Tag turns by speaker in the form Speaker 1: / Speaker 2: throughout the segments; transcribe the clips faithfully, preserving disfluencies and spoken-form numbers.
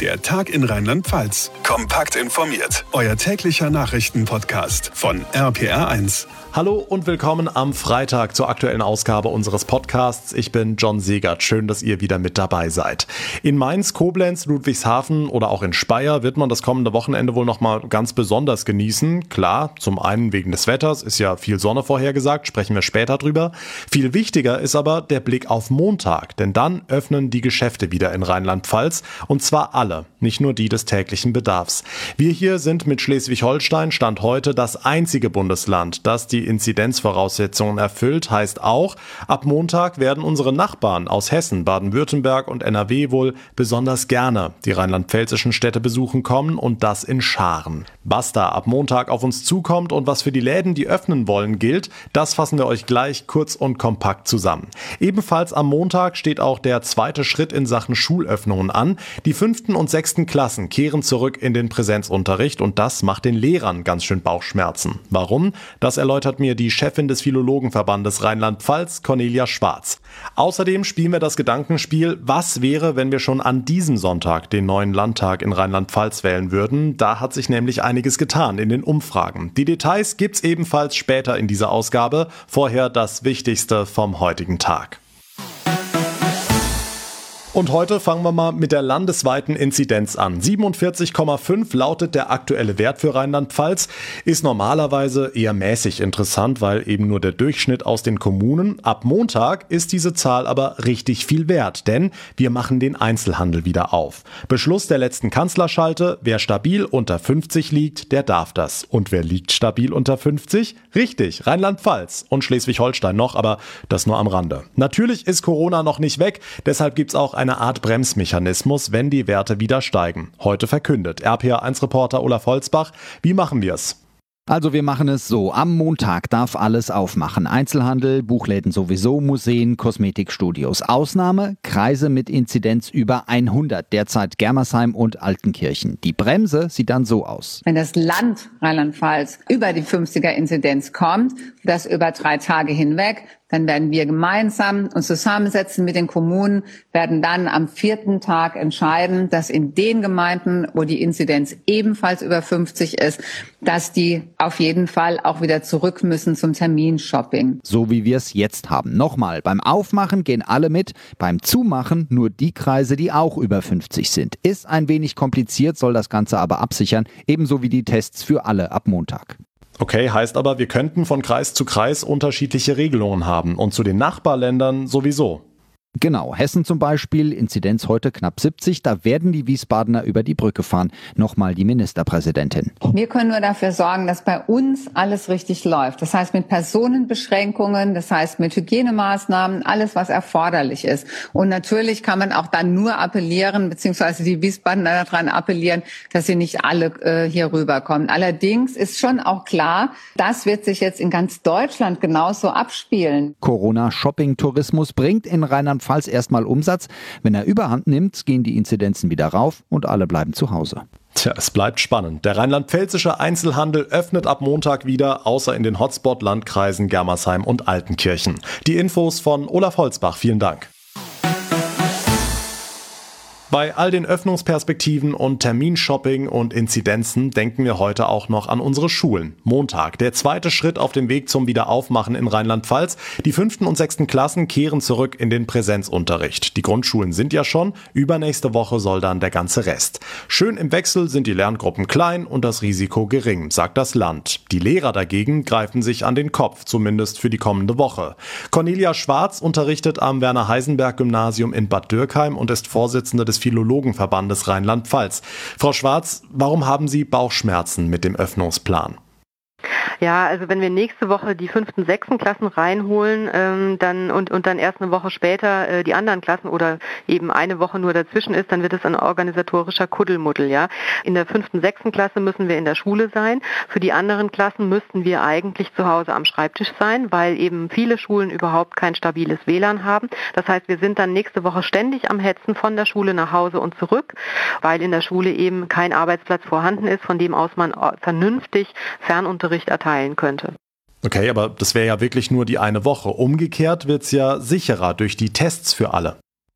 Speaker 1: Der Tag in Rheinland-Pfalz. Kompakt informiert. Euer täglicher Nachrichtenpodcast von R P R eins.
Speaker 2: Hallo und willkommen am Freitag zur aktuellen Ausgabe unseres Podcasts. Ich bin John Segert. Schön, dass ihr wieder mit dabei seid. In Mainz, Koblenz, Ludwigshafen oder auch in Speyer wird man das kommende Wochenende wohl noch mal ganz besonders genießen. Klar, zum einen wegen des Wetters, ist ja viel Sonne vorhergesagt, sprechen wir später drüber. Viel wichtiger ist aber der Blick auf Montag, denn dann öffnen die Geschäfte wieder in Rheinland-Pfalz und zwar alle, nicht nur die des täglichen Bedarfs. Wir hier sind mit Schleswig-Holstein Stand heute das einzige Bundesland, das die Inzidenzvoraussetzungen erfüllt, heißt auch, ab Montag werden unsere Nachbarn aus Hessen, Baden-Württemberg und N R W wohl besonders gerne die rheinland-pfälzischen Städte besuchen kommen und das in Scharen. Was da ab Montag auf uns zukommt und was für die Läden, die öffnen wollen, gilt, das fassen wir euch gleich kurz und kompakt zusammen. Ebenfalls am Montag steht auch der zweite Schritt in Sachen Schulöffnungen an. Die fünften und sechsten Klassen kehren zurück in den Präsenzunterricht und das macht den Lehrern ganz schön Bauchschmerzen. Warum? Das erläutert mir die Chefin des Philologenverbandes Rheinland-Pfalz, Cornelia Schwarz. Außerdem spielen wir das Gedankenspiel, was wäre, wenn wir schon an diesem Sonntag den neuen Landtag in Rheinland-Pfalz wählen würden. Da hat sich nämlich einiges getan in den Umfragen. Die Details gibt's ebenfalls später in dieser Ausgabe. Vorher das Wichtigste vom heutigen Tag. Und heute fangen wir mal mit der landesweiten Inzidenz an. siebenundvierzig Komma fünf lautet der aktuelle Wert für Rheinland-Pfalz. Ist normalerweise eher mäßig interessant, weil eben nur der Durchschnitt aus den Kommunen. Ab Montag ist diese Zahl aber richtig viel wert, denn wir machen den Einzelhandel wieder auf. Beschluss der letzten Kanzlerschalte, wer stabil unter fünfzig liegt, der darf das. Und wer liegt stabil unter fünfzig? Richtig, Rheinland-Pfalz und Schleswig-Holstein noch, aber das nur am Rande. Natürlich ist Corona noch nicht weg, deshalb gibt's auch eine Art Bremsmechanismus, wenn die Werte wieder steigen. Heute verkündet R P R eins Reporter Olaf Holzbach. Wie machen wir es?
Speaker 3: Also wir machen es so, am Montag darf alles aufmachen. Einzelhandel, Buchläden sowieso, Museen, Kosmetikstudios. Ausnahme, Kreise mit Inzidenz über hundert, derzeit Germersheim und Altenkirchen. Die Bremse sieht dann so aus.
Speaker 4: Wenn das Land Rheinland-Pfalz über die fünfziger-Inzidenz kommt, das über drei Tage hinweg, dann werden wir gemeinsam uns zusammensetzen mit den Kommunen, werden dann am vierten Tag entscheiden, dass in den Gemeinden, wo die Inzidenz ebenfalls über fünfzig ist, dass die auf jeden Fall auch wieder zurück müssen zum Terminshopping.
Speaker 3: So wie wir es jetzt haben. Nochmal, beim Aufmachen gehen alle mit, beim Zumachen nur die Kreise, die auch über fünfzig sind. Ist ein wenig kompliziert, soll das Ganze aber absichern, ebenso wie die Tests für alle ab Montag.
Speaker 2: Okay, heißt aber, wir könnten von Kreis zu Kreis unterschiedliche Regelungen haben und zu den Nachbarländern sowieso.
Speaker 3: Genau, Hessen zum Beispiel, Inzidenz heute knapp siebzig, da werden die Wiesbadener über die Brücke fahren. Nochmal die Ministerpräsidentin.
Speaker 4: Wir können nur dafür sorgen, dass bei uns alles richtig läuft. Das heißt mit Personenbeschränkungen, das heißt mit Hygienemaßnahmen, alles was erforderlich ist. Und natürlich kann man auch dann nur appellieren, beziehungsweise die Wiesbadener daran appellieren, dass sie nicht alle äh, hier rüberkommen. Allerdings ist schon auch klar, das wird sich jetzt in ganz Deutschland genauso abspielen.
Speaker 3: Corona-Shopping-Tourismus bringt in Rheinland Falls erstmal Umsatz. Wenn er Überhand nimmt, gehen die Inzidenzen wieder rauf und alle bleiben zu Hause.
Speaker 2: Tja, es bleibt spannend. Der rheinland-pfälzische Einzelhandel öffnet ab Montag wieder, außer in den Hotspot-Landkreisen Germersheim und Altenkirchen. Die Infos von Olaf Holzbach. Vielen Dank. Bei all den Öffnungsperspektiven und Terminshopping und Inzidenzen denken wir heute auch noch an unsere Schulen. Montag, der zweite Schritt auf dem Weg zum Wiederaufmachen in Rheinland-Pfalz. Die fünften und sechsten Klassen kehren zurück in den Präsenzunterricht. Die Grundschulen sind ja schon, übernächste Woche soll dann der ganze Rest. Schön im Wechsel sind die Lerngruppen klein und das Risiko gering, sagt das Land. Die Lehrer dagegen greifen sich an den Kopf, zumindest für die kommende Woche. Cornelia Schwarz unterrichtet am Werner-Heisenberg-Gymnasium in Bad Dürkheim und ist Vorsitzende des Philologenverbandes Rheinland-Pfalz. Frau Schwarz, warum haben Sie Bauchschmerzen mit dem Öffnungsplan?
Speaker 5: Ja, also wenn wir nächste Woche die fünften, sechsten Klassen reinholen ähm, dann und, und dann erst eine Woche später äh, die anderen Klassen oder eben eine Woche nur dazwischen ist, dann wird es ein organisatorischer Kuddelmuddel. Ja, in der fünften, sechsten Klasse müssen wir in der Schule sein. Für die anderen Klassen müssten wir eigentlich zu Hause am Schreibtisch sein, weil eben viele Schulen überhaupt kein stabiles W L A N haben. Das heißt, wir sind dann nächste Woche ständig am Hetzen von der Schule nach Hause und zurück, weil in der Schule eben kein Arbeitsplatz vorhanden ist, von dem aus man vernünftig Fernunterricht erteilen könnte.
Speaker 2: Okay, aber das wäre ja wirklich nur die eine Woche. Umgekehrt wird's ja sicherer durch die Tests für alle.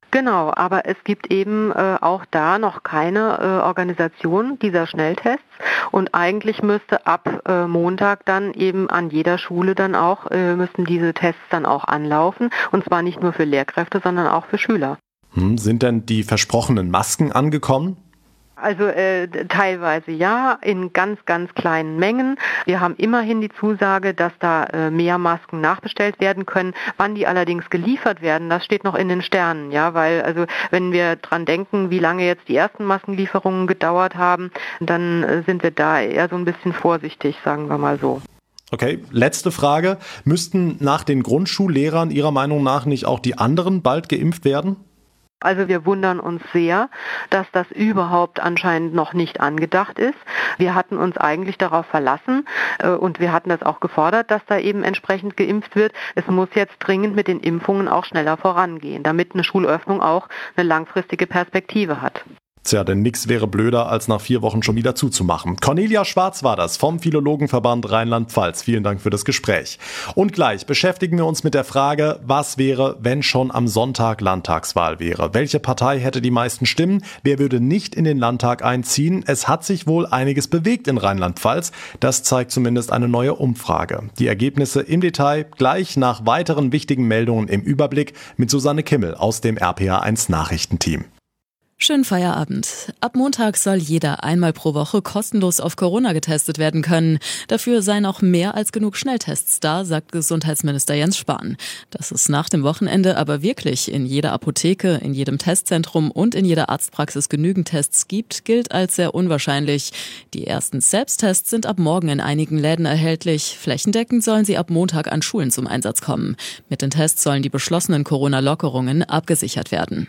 Speaker 5: Genau, aber es gibt eben äh, auch da noch keine äh, Organisation dieser Schnelltests und eigentlich müsste ab äh, Montag dann eben an jeder Schule dann auch, äh, müssten diese Tests dann auch anlaufen und zwar nicht nur für Lehrkräfte, sondern auch für Schüler.
Speaker 2: Hm, sind denn die versprochenen Masken angekommen?
Speaker 5: Also äh, teilweise ja, in ganz, ganz kleinen Mengen. Wir haben immerhin die Zusage, dass da äh, mehr Masken nachbestellt werden können. Wann die allerdings geliefert werden, das steht noch in den Sternen, ja, weil also wenn wir dran denken, wie lange jetzt die ersten Maskenlieferungen gedauert haben, dann äh, sind wir da eher so ein bisschen vorsichtig, sagen wir mal so.
Speaker 2: Okay, letzte Frage. Müssten nach den Grundschullehrern Ihrer Meinung nach nicht auch die anderen bald geimpft werden?
Speaker 5: Also wir wundern uns sehr, dass das überhaupt anscheinend noch nicht angedacht ist. Wir hatten uns eigentlich darauf verlassen äh, und wir hatten das auch gefordert, dass da eben entsprechend geimpft wird. Es muss jetzt dringend mit den Impfungen auch schneller vorangehen, damit eine Schulöffnung auch eine langfristige Perspektive hat.
Speaker 2: Tja, denn nichts wäre blöder, als nach vier Wochen schon wieder zuzumachen. Cornelia Schwarz war das vom Philologenverband Rheinland-Pfalz. Vielen Dank für das Gespräch. Und gleich beschäftigen wir uns mit der Frage, was wäre, wenn schon am Sonntag Landtagswahl wäre? Welche Partei hätte die meisten Stimmen? Wer würde nicht in den Landtag einziehen? Es hat sich wohl einiges bewegt in Rheinland-Pfalz. Das zeigt zumindest eine neue Umfrage. Die Ergebnisse im Detail gleich nach weiteren wichtigen Meldungen im Überblick mit Susanne Kimmel aus dem R P R eins Nachrichtenteam.
Speaker 6: Schönen Feierabend. Ab Montag soll jeder einmal pro Woche kostenlos auf Corona getestet werden können. Dafür seien auch mehr als genug Schnelltests da, sagt Gesundheitsminister Jens Spahn. Dass es nach dem Wochenende aber wirklich in jeder Apotheke, in jedem Testzentrum und in jeder Arztpraxis genügend Tests gibt, gilt als sehr unwahrscheinlich. Die ersten Selbsttests sind ab morgen in einigen Läden erhältlich. Flächendeckend sollen sie ab Montag an Schulen zum Einsatz kommen. Mit den Tests sollen die beschlossenen Corona-Lockerungen abgesichert werden.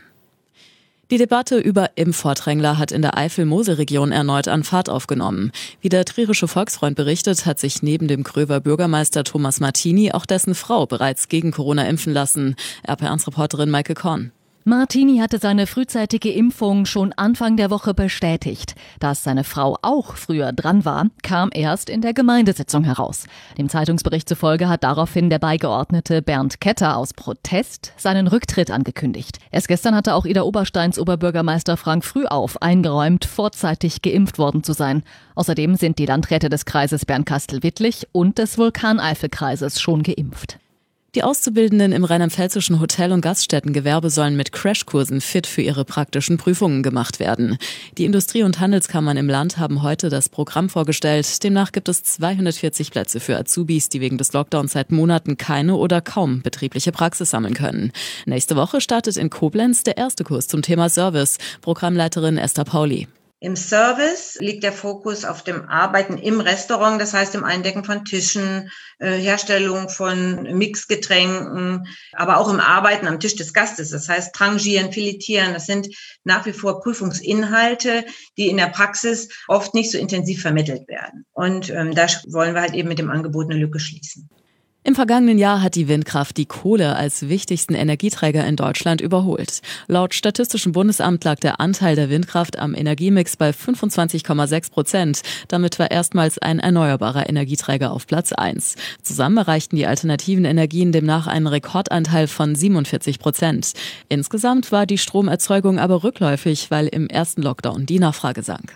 Speaker 6: Die Debatte über Impfvordrängler hat in der Eifel-Mosel-Region erneut an Fahrt aufgenommen. Wie der Trierische Volksfreund berichtet, hat sich neben dem Gröver Bürgermeister Thomas Martini auch dessen Frau bereits gegen Corona impfen lassen. R P R eins-Reporterin Maike Korn.
Speaker 7: Martini hatte seine frühzeitige Impfung schon Anfang der Woche bestätigt. Dass seine Frau auch früher dran war, kam erst in der Gemeindesitzung heraus. Dem Zeitungsbericht zufolge hat daraufhin der Beigeordnete Bernd Ketter aus Protest seinen Rücktritt angekündigt. Erst gestern hatte auch Ida Obersteins Oberbürgermeister Frank Frühauf eingeräumt, vorzeitig geimpft worden zu sein. Außerdem sind die Landräte des Kreises Bernkastel-Wittlich und des Vulkaneifel-Kreises schon geimpft.
Speaker 6: Die Auszubildenden im rheinland-pfälzischen Hotel- und Gaststättengewerbe sollen mit Crashkursen fit für ihre praktischen Prüfungen gemacht werden. Die Industrie- und Handelskammern im Land haben heute das Programm vorgestellt. Demnach gibt es zweihundertvierzig Plätze für Azubis, die wegen des Lockdowns seit Monaten keine oder kaum betriebliche Praxis sammeln können. Nächste Woche startet in Koblenz der erste Kurs zum Thema Service. Programmleiterin Esther Pauli.
Speaker 8: Im Service liegt der Fokus auf dem Arbeiten im Restaurant, das heißt im Eindecken von Tischen, äh, Herstellung von Mixgetränken, aber auch im Arbeiten am Tisch des Gastes, das heißt Trangieren, Filetieren. Das sind nach wie vor Prüfungsinhalte, die in der Praxis oft nicht so intensiv vermittelt werden. Und ähm, da wollen wir halt eben mit dem Angebot eine Lücke schließen.
Speaker 6: Im vergangenen Jahr hat die Windkraft die Kohle als wichtigsten Energieträger in Deutschland überholt. Laut Statistischem Bundesamt lag der Anteil der Windkraft am Energiemix bei fünfundzwanzig Komma sechs Prozent. Damit war erstmals ein erneuerbarer Energieträger auf Platz eins. Zusammen erreichten die alternativen Energien demnach einen Rekordanteil von siebenundvierzig Prozent. Insgesamt war die Stromerzeugung aber rückläufig, weil im ersten Lockdown die Nachfrage sank.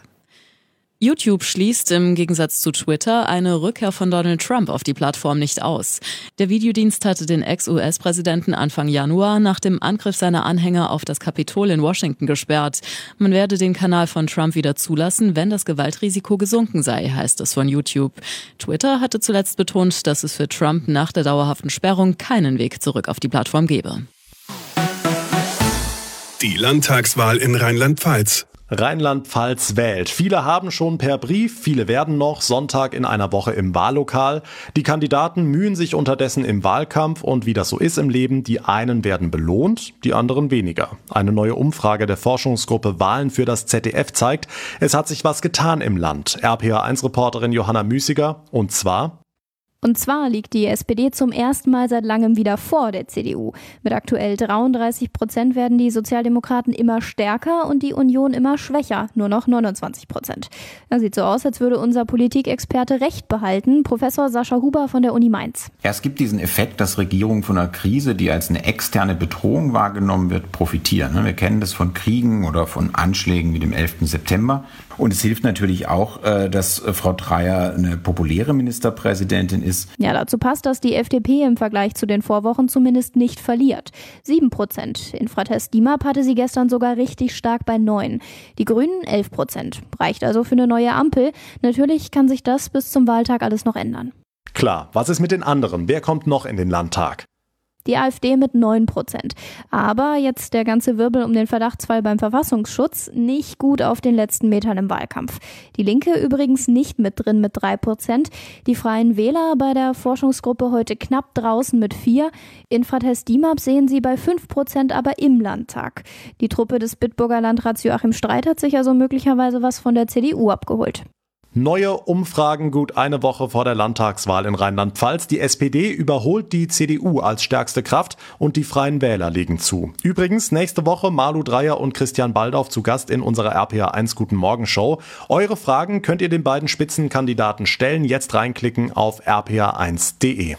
Speaker 6: YouTube schließt im Gegensatz zu Twitter eine Rückkehr von Donald Trump auf die Plattform nicht aus. Der Videodienst hatte den Ex-U S-Präsidenten Anfang Januar nach dem Angriff seiner Anhänger auf das Kapitol in Washington gesperrt. Man werde den Kanal von Trump wieder zulassen, wenn das Gewaltrisiko gesunken sei, heißt es von YouTube. Twitter hatte zuletzt betont, dass es für Trump nach der dauerhaften Sperrung keinen Weg zurück auf die Plattform gebe.
Speaker 1: Die Landtagswahl in Rheinland-Pfalz.
Speaker 2: Rheinland-Pfalz wählt. Viele haben schon per Brief, viele werden noch Sonntag in einer Woche im Wahllokal. Die Kandidaten mühen sich unterdessen im Wahlkampf und wie das so ist im Leben, die einen werden belohnt, die anderen weniger. Eine neue Umfrage der Forschungsgruppe Wahlen für das Z D F zeigt, es hat sich was getan im Land. R P R eins-Reporterin Johanna Müßiger, und zwar:
Speaker 9: Und zwar liegt die S P D zum ersten Mal seit langem wieder vor der C D U. Mit aktuell dreiunddreißig Prozent werden die Sozialdemokraten immer stärker und die Union immer schwächer, nur noch neunundzwanzig Prozent. Das sieht so aus, als würde unser Politikexperte recht behalten, Professor Sascha Huber von der Uni Mainz.
Speaker 10: Ja, es gibt diesen Effekt, dass Regierungen von einer Krise, die als eine externe Bedrohung wahrgenommen wird, profitieren. Wir kennen das von Kriegen oder von Anschlägen wie dem elften September. Und es hilft natürlich auch, dass Frau Dreyer eine populäre Ministerpräsidentin ist.
Speaker 9: Ja, dazu passt, dass die F D P im Vergleich zu den Vorwochen zumindest nicht verliert. Sieben Prozent. Infratest D I M A P hatte sie gestern sogar richtig stark bei neun. Die Grünen elf Prozent. Reicht also für eine neue Ampel. Natürlich kann sich das bis zum Wahltag alles noch ändern.
Speaker 2: Klar, was ist mit den anderen? Wer kommt noch in den Landtag?
Speaker 9: Die AfD mit neun Prozent. Aber jetzt der ganze Wirbel um den Verdachtsfall beim Verfassungsschutz nicht gut auf den letzten Metern im Wahlkampf. Die Linke übrigens nicht mit drin mit drei Prozent. Die Freien Wähler bei der Forschungsgruppe heute knapp draußen mit vier. Infratest D I M A P sehen sie bei fünf Prozent aber im Landtag. Die Truppe des Bitburger Landrats Joachim Streit hat sich also möglicherweise was von der C D U abgeholt.
Speaker 2: Neue Umfragen gut eine Woche vor der Landtagswahl in Rheinland-Pfalz. Die S P D überholt die C D U als stärkste Kraft und die Freien Wähler legen zu. Übrigens nächste Woche Malu Dreyer und Christian Baldauf zu Gast in unserer R P A eins Guten Morgen Show. Eure Fragen könnt ihr den beiden Spitzenkandidaten stellen. Jetzt reinklicken auf r p a eins punkt d e.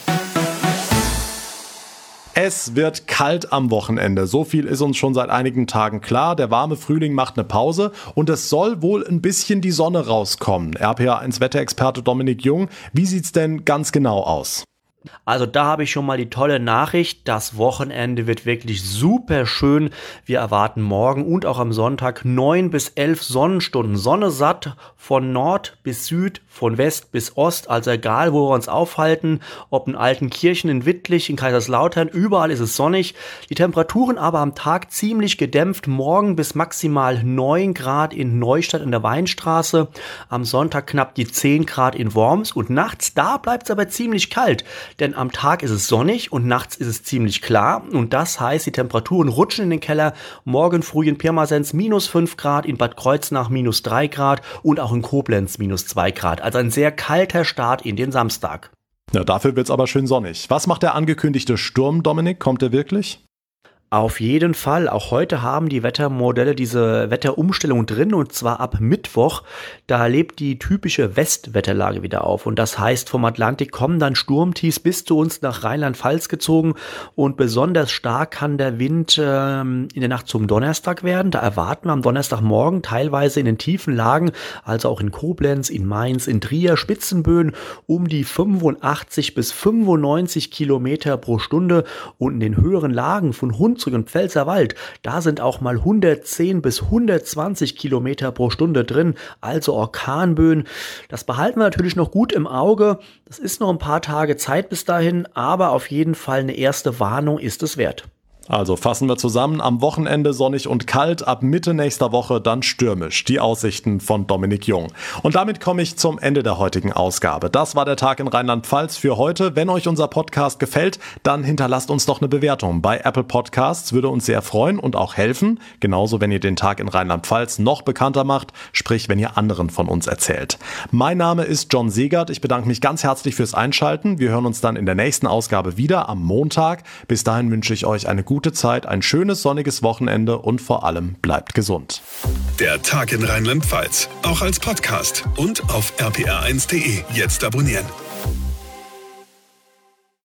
Speaker 2: Es wird kalt am Wochenende. So viel ist uns schon seit einigen Tagen klar. Der warme Frühling macht eine Pause und es soll wohl ein bisschen die Sonne rauskommen. R P A eins Wetterexperte Dominik Jung, wie sieht's denn ganz genau aus?
Speaker 11: Also da habe ich schon mal die tolle Nachricht, das Wochenende wird wirklich super schön. Wir erwarten morgen und auch am Sonntag neun bis elf Sonnenstunden. Sonne satt von Nord bis Süd, von West bis Ost, also egal wo wir uns aufhalten, ob in Altenkirchen, in Wittlich, in Kaiserslautern, überall ist es sonnig. Die Temperaturen aber am Tag ziemlich gedämpft, morgen bis maximal neun Grad in Neustadt in der Weinstraße, am Sonntag knapp die zehn Grad in Worms und nachts, da bleibt es aber ziemlich kalt. Denn am Tag ist es sonnig und nachts ist es ziemlich klar. Und das heißt, die Temperaturen rutschen in den Keller. Morgen früh in Pirmasens minus fünf Grad, in Bad Kreuznach minus drei Grad und auch in Koblenz minus zwei Grad. Also ein sehr kalter Start in den Samstag.
Speaker 2: Ja, dafür wird's aber schön sonnig. Was macht der angekündigte Sturm, Dominik? Kommt er wirklich?
Speaker 11: Auf jeden Fall. Auch heute haben die Wettermodelle diese Wetterumstellung drin und zwar ab Mittwoch. Da lebt die typische Westwetterlage wieder auf und das heißt, vom Atlantik kommen dann Sturmtiefs bis zu uns nach Rheinland-Pfalz gezogen und besonders stark kann der Wind ähm, in der Nacht zum Donnerstag werden. Da erwarten wir am Donnerstagmorgen teilweise in den tiefen Lagen, also auch in Koblenz, in Mainz, in Trier, Spitzenböen um die fünfundachtzig bis fünfundneunzig Kilometer pro Stunde und in den höheren Lagen von Hunsrück und Pfälzerwald, da sind auch mal hundertzehn bis hundertzwanzig Kilometer pro Stunde drin, also Orkanböen. Das behalten wir natürlich noch gut im Auge. Das ist noch ein paar Tage Zeit bis dahin, aber auf jeden Fall eine erste Warnung ist es wert.
Speaker 2: Also fassen wir zusammen, am Wochenende sonnig und kalt, ab Mitte nächster Woche dann stürmisch. Die Aussichten von Dominik Jung. Und damit komme ich zum Ende der heutigen Ausgabe. Das war der Tag in Rheinland-Pfalz für heute. Wenn euch unser Podcast gefällt, dann hinterlasst uns doch eine Bewertung. Bei Apple Podcasts würde uns sehr freuen und auch helfen. Genauso, wenn ihr den Tag in Rheinland-Pfalz noch bekannter macht, sprich, wenn ihr anderen von uns erzählt. Mein Name ist John Segert. Ich bedanke mich ganz herzlich fürs Einschalten. Wir hören uns dann in der nächsten Ausgabe wieder am Montag. Bis dahin wünsche ich euch eine gute Gute Zeit, ein schönes sonniges Wochenende und vor allem bleibt gesund.
Speaker 1: Der Tag in Rheinland-Pfalz, auch als Podcast und auf r p r eins punkt d e. Jetzt abonnieren.